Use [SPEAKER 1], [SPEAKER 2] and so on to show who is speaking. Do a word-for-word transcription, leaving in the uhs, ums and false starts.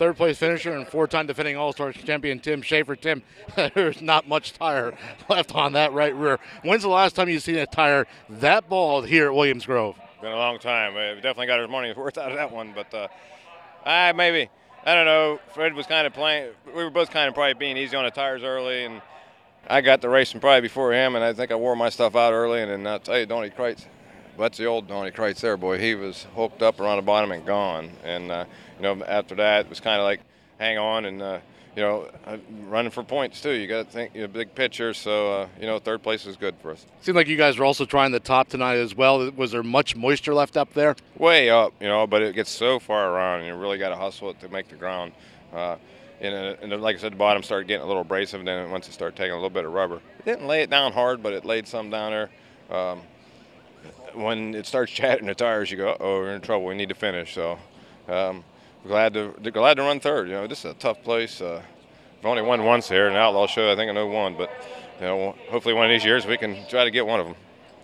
[SPEAKER 1] third place finisher and four-time defending All-Star champion Tim Schaefer. Tim, there's not much tire left on that right rear. When's the last time you've seen a tire that bald here at Williams Grove?
[SPEAKER 2] Been a long time. We definitely got our money's worth out of that one, but uh, I maybe I don't know. Fred was kind of playing. We were both kind of probably being easy on the tires early, and I got the racing probably before him, and I think I wore my stuff out early. And then I'll tell you, Donnie Kreitz, that's the old Donnie Kreitz there, boy. He was hooked up around the bottom and gone. And uh, you know, after that, it was kind of like hang on and. Uh, You know, running for points, too. You got to think, you're a big pitcher, so, uh, you know, third place is good for us.
[SPEAKER 1] Seemed like you guys were also trying the top tonight as well. Was there much moisture left up there?
[SPEAKER 2] Way up, you know, but it gets so far around, and you really got to hustle it to make the ground. Uh, and, uh, and like I said, the bottom started getting a little abrasive, and then once it started taking a little bit of rubber. It didn't lay it down hard, but it laid some down there. Um, when it starts chatting the tires, you go, oh, we're in trouble. We need to finish. So, um, glad to glad to run third. You know, this is a tough place. Uh, I've only won once here in Outlaw Show. I think I know one, but you know, hopefully one of these years we can try to get one of them.